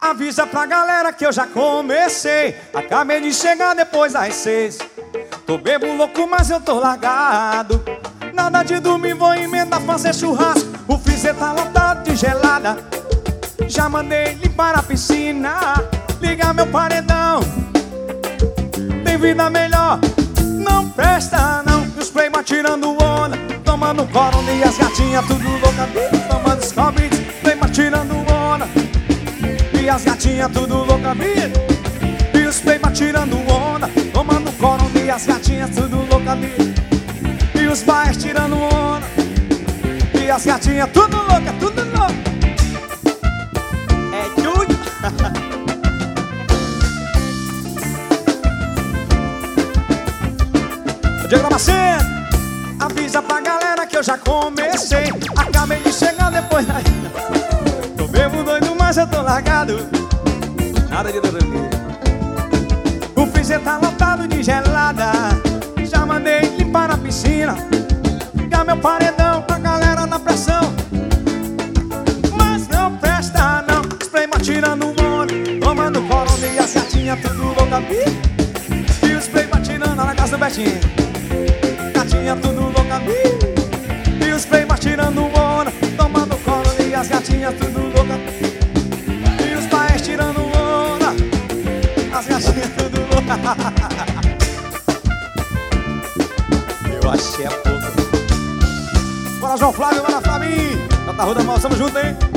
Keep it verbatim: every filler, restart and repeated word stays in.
Avisa pra galera que eu já comecei. Acabei de chegar depois das seis. Tô bebo louco, mas eu tô largado. Nada de dormir, vou emendar fazer churrasco. O freezer tá lotado de gelada. Já mandei limpar a piscina, ligar meu paredão. Tem vida melhor, não presta não. E os playboy tirando onda, tomando corona. E as gatinhas tudo louca, tomando Scooby. Playboy tirando onda, e as gatinhas tudo louca, e os playboy tirando onda, tomando corona. E as gatinhas tudo louca, e os bairros tirando onda, e as gatinhas tudo louca, tudo louca. É tudo. Diego Damasceno, avisa pra galera que eu já comecei. Acabei de chegar depois da... Tô bebo doido, mas eu tô largado. Nada de dormir. O freezer tá lotado de gelada. Já mandei limpar a piscina, ligar meu paredão pra galera na pressão. Mas não presta não. Os playboy tirando onda, tomando corona. E as gatinhas tudo louca, e os playboy tirando na casa do Betinho. Gatinha tudo louca, e os playboy tirando onda, tomando corona. E as gatinhas tudo louca, e os pais tirando onda, as gatinhas tudo louca. Eu achei a pouco. Bora João Flávio, bora Flavinho. Tá Ruda Mal, tamo junto, hein?